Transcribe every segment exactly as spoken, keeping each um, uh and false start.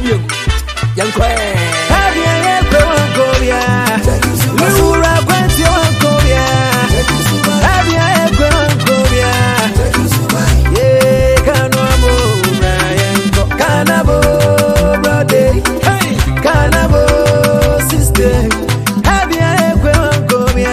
you. Young Quay. Have you ever gone Korea? Lura Quentin on Korea. Have you ever gone Korea? Yeah, Canabo, Brian, Canabo, brother. Hey, Canabo, sister. Have you ever gone Korea?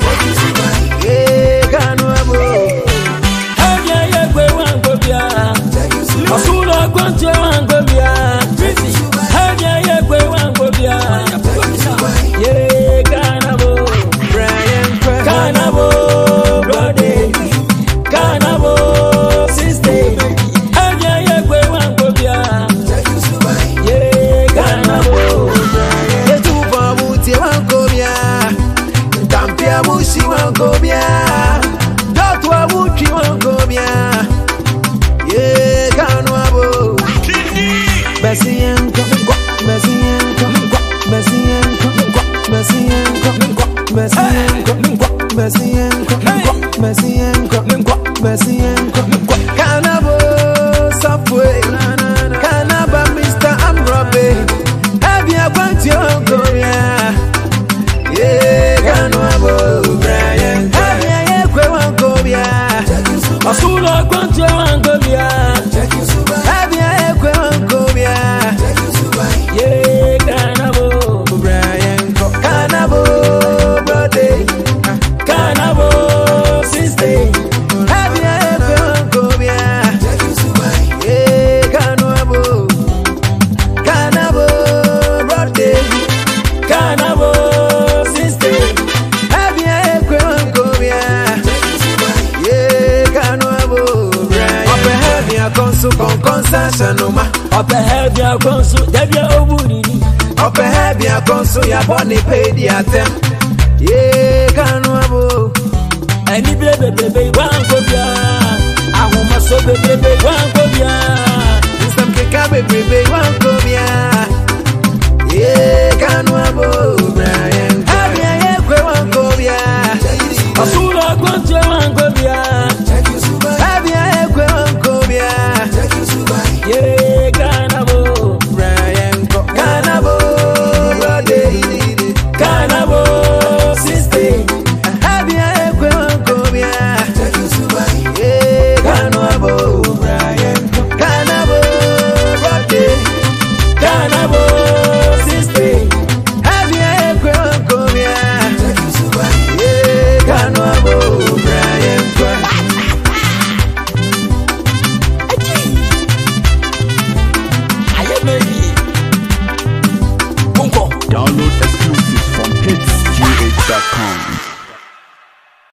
Yeah, Canabo. Have you ever gone Korea? Masula Quentin on Korea. Have you ever gone Korea? Yeah, Canabo, Brian, Canabo, brother. Canabo, sister. Have you ever gone Korea? Yeah, Canabo. Yetuba muti wankobia, Tampia mushi wankobia, Dotwa muki wankobia. Yeah, Canabo. Besienko, Besienko, Besienko, Besienko, Besienko, Besienko, Besienko, Besienko. Canabo, Subway, Canaba, Mister Amrobe. Have you got your Korea? Yeah, Canabo, Brian. Have you ever Korea? Masula Quentin on Korea. Have you ever Korea? Yeah, Canabo, Brian, Canabo, brother. Canabo, sister. Have you ever Korea? Yeah, Canabo, Canabo, brother. Canabo, sister. Have you ever Korea? Yeah, Canabo, Brian. Up ahead, you consu con concessionuma. Up ahead, you consu, Devia Oburi. Up ahead, you consu ya boni paid ya them. Yeah, Canabo. Any baby, baby, one cobia. I want my so baby, baby, one cobia. Some kika baby, baby, one Korea. Yeah, Canabo, Brian. Have you ever one Korea? Masula Quentin on Korea. Have you ever one Korea? Yeah, Canabo, Brian, Canabo, brother. Canabo, sister. Have you ever one Korea? Yeah, Canabo, Brian, Canabo, brother. Canabo, sister. Have you ever one Korea? Yeah, Canabo, Brian. I am maybe. Bunko. Download exclusives from hits g h dot com.